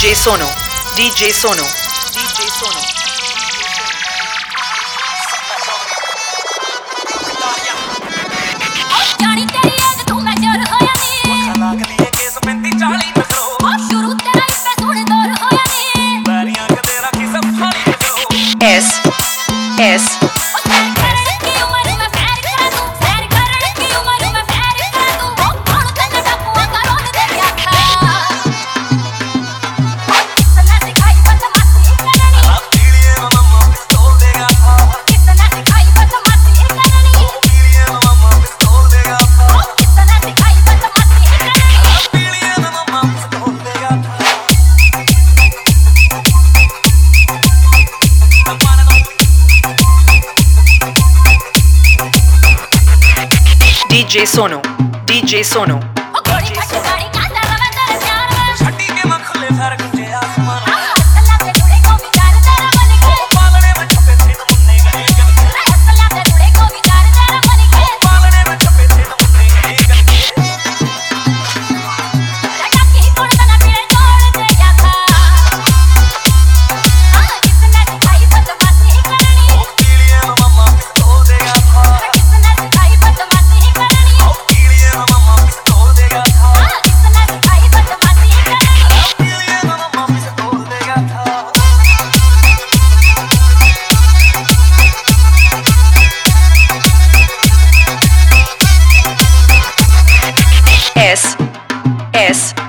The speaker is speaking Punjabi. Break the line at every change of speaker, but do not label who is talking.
DJ Sono, DJ Sono, DJ Sono.
ਜਾਣੀ ਤੇਰੀ ਐ ਤੂੰ ਮੈਂ ਜਰ ਹੋਇਆ ਨੀ
ਲੱਗ ਲਈਏ ਕੇਸ 35 40 ਨਖਰੋ
ਸ਼ੁਰੂ ਤੇਰਾ ਹੀ ਪੈ ਸੁਣ ਦੌਰ ਹੋਇਆ ਨੀ
ਬੈਰੀਆਂ ਕਦੇ ਰੱਖੀ ਸੰਭਾਲੀ ਨਖਰੋ
S S DJ Sono, DJ Sono.
ਛੱਡੀ ਕੇ ਮੈਂ ਖੁੱਲੇ ਫਰ ਗੁੰਜੇ ਆਸਮਾਨ
S